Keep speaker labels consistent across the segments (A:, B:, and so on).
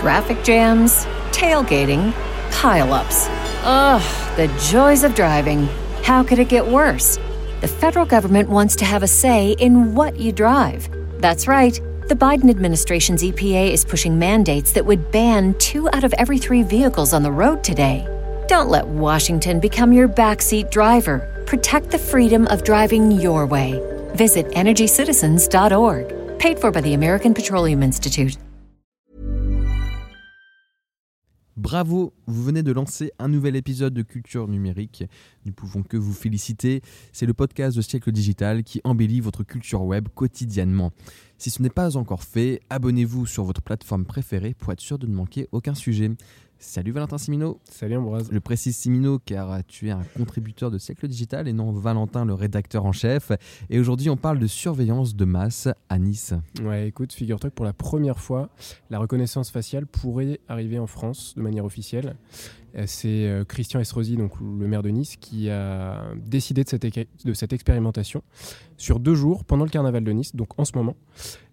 A: Traffic jams, tailgating, pile-ups. Ugh, the joys of driving. How could it get worse? The federal government wants to have a say in what you drive. That's right. The Biden administration's EPA is pushing mandates that would ban 2 out of every 3 vehicles on the road today. Don't let Washington become your backseat driver. Protect the freedom of driving your way. Visit EnergyCitizens.org. Paid for by the American Petroleum Institute.
B: Bravo, vous venez de lancer un nouvel épisode de Culture Numérique. Nous pouvons que vous féliciter. C'est le podcast de Siècle Digital qui embellit votre culture web quotidiennement. Si ce n'est pas encore fait, abonnez-vous sur votre plateforme préférée pour être sûr de ne manquer aucun sujet. Salut Valentin Simino.
C: Salut Ambroise.
B: Je précise Simino car tu es un contributeur de Siècle Digital et non Valentin le rédacteur en chef. Et aujourd'hui on parle de surveillance de masse à Nice.
C: Ouais, écoute, figure-toi que pour la première fois, la reconnaissance faciale pourrait arriver en France de manière officielle. C'est Christian Estrosi, donc le maire de Nice, qui a décidé de cette expérimentation sur 2 jours pendant le carnaval de Nice, donc en ce moment.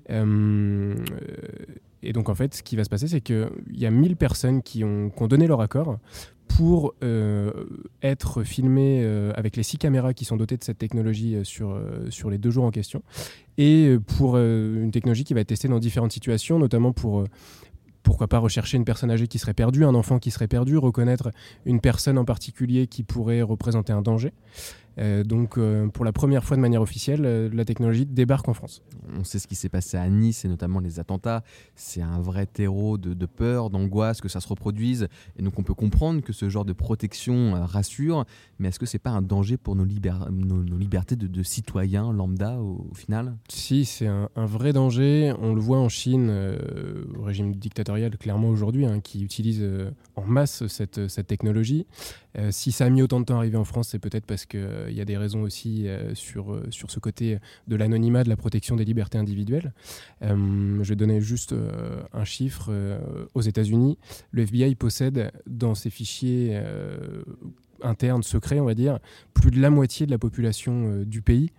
C: Et donc en fait, ce qui va se passer, c'est qu'il y a 1000 personnes qui ont donné leur accord pour être filmées avec les 6 caméras qui sont dotées de cette technologie sur les 2 jours en question, et pour une technologie qui va être testée dans différentes situations, notamment pour pourquoi pas rechercher une personne âgée qui serait perdue, un enfant qui serait perdu, reconnaître une personne en particulier qui pourrait représenter un danger. Donc pour la première fois de manière officielle, la technologie débarque en France.
B: On sait ce qui s'est passé à Nice et notamment les attentats. C'est un vrai terreau de peur, d'angoisse que ça se reproduise. Et donc on peut comprendre que ce genre de protection rassure. Mais est-ce que c'est pas un danger pour nos libertés de citoyens lambda au final ?
C: Si, c'est un vrai danger. On le voit en Chine, au régime dictatorial clairement aujourd'hui, qui utilise en masse cette technologie. Si ça a mis autant de temps à arriver en France, c'est peut-être parce qu'il y a des raisons aussi sur ce côté de l'anonymat, de la protection des libertés individuelles. Je vais donner juste un chiffre. Aux États-Unis, le FBI possède dans ses fichiers internes, secrets, on va dire, plus de la moitié de la population du pays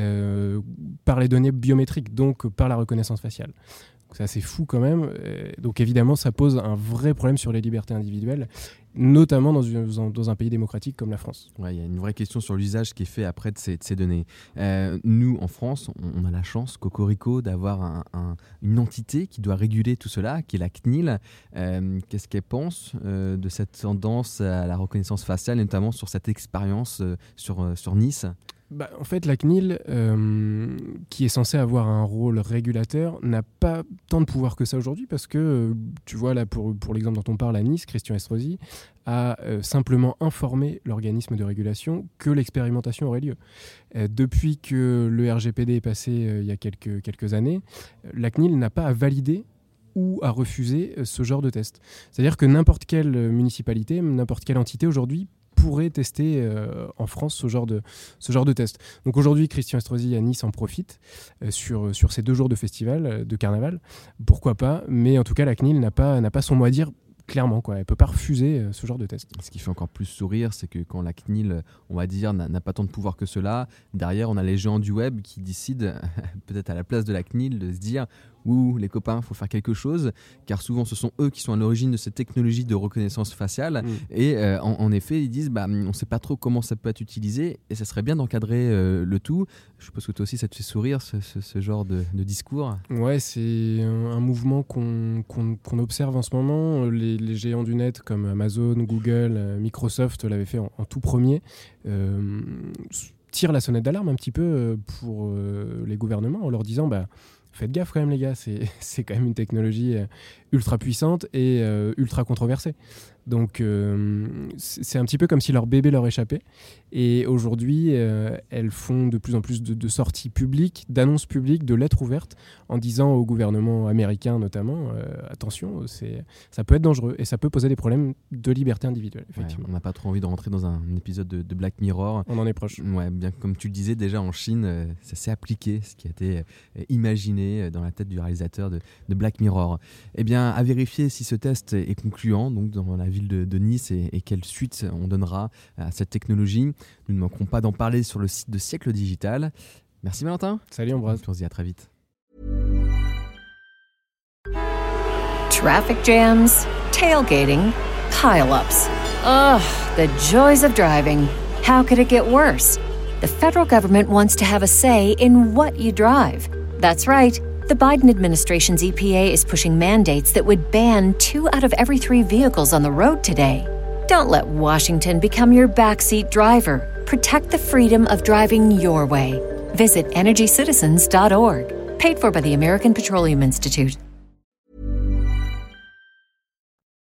C: par les données biométriques, donc par la reconnaissance faciale. C'est assez fou quand même. Donc évidemment, ça pose un vrai problème sur les libertés individuelles, notamment dans un pays démocratique comme la France.
B: Ouais, il y a une vraie question sur l'usage qui est fait après de ces données. Nous, en France, on a la chance, Cocorico, d'avoir une entité qui doit réguler tout cela, qui est la CNIL. Qu'est-ce qu'elle pense de cette tendance à la reconnaissance faciale, notamment sur cette expérience sur Nice ?
C: En fait, la CNIL, qui est censée avoir un rôle régulateur, n'a pas tant de pouvoir que ça aujourd'hui parce que, tu vois, là, pour l'exemple dont on parle à Nice, Christian Estrosi a simplement informé l'organisme de régulation que l'expérimentation aurait lieu. Depuis que le RGPD est passé il y a quelques années, la CNIL n'a pas à valider ou à refuser ce genre de test. C'est-à-dire que n'importe quelle municipalité, n'importe quelle entité aujourd'hui pourrait tester en France ce genre de test. Donc aujourd'hui, Christian Estrosi à Nice en profite sur ces 2 jours de festival, de carnaval. Pourquoi pas ? Mais en tout cas, la CNIL n'a pas son mot à dire clairement, quoi. Elle ne peut pas refuser ce genre de test.
B: Ce qui fait encore plus sourire, c'est que quand la CNIL, on va dire, n'a pas tant de pouvoir que cela, derrière, on a les géants du web qui décident, peut-être à la place de la CNIL, de se dire « Ouh, les copains, il faut faire quelque chose », car souvent, ce sont eux qui sont à l'origine de cette technologie de reconnaissance faciale. Et en effet, ils disent on ne sait pas trop comment ça peut être utilisé et ça serait bien d'encadrer le tout. Je suppose que toi aussi, ça te fait sourire, ce genre de discours.
C: Ouais, c'est un mouvement qu'on observe en ce moment. Les géants du net comme Amazon, Google, Microsoft l'avaient fait en tout premier. Tirent la sonnette d'alarme un petit peu pour les gouvernements en leur disant faites gaffe quand même les gars, c'est quand même une technologie ultra puissante et ultra controversée. Donc c'est un petit peu comme si leur bébé leur échappait. Et aujourd'hui, elles font de plus en plus de sorties publiques, d'annonces publiques, de lettres ouvertes, en disant au gouvernement américain notamment, attention, ça peut être dangereux et ça peut poser des problèmes de liberté individuelle. Effectivement.
B: Ouais, on n'a pas trop envie de rentrer dans un épisode de Black Mirror.
C: On en est proche.
B: Ouais, bien comme tu le disais, déjà en Chine, ça s'est appliqué, ce qui a été imaginé dans la tête du réalisateur de Black Mirror. Eh bien, à vérifier si ce test est concluant, donc dans la ville de Nice, et quelle suite on donnera à cette technologie. Nous ne manquerons pas d'en parler sur le site de Siècle Digital. Merci Valentin.
C: Salut Ambroise.
B: On se dit à très vite.
A: Traffic jams, tailgating, pileups. Ugh, the joys of driving. How could it get worse? The federal government wants to have a say in what you drive. That's right. The Biden administration's EPA is pushing mandates that would ban 2 out of every 3 vehicles on the road today. Don't let Washington become your backseat driver. Protect the freedom of driving your way. Visit EnergyCitizens.org. Paid for by the American Petroleum Institute.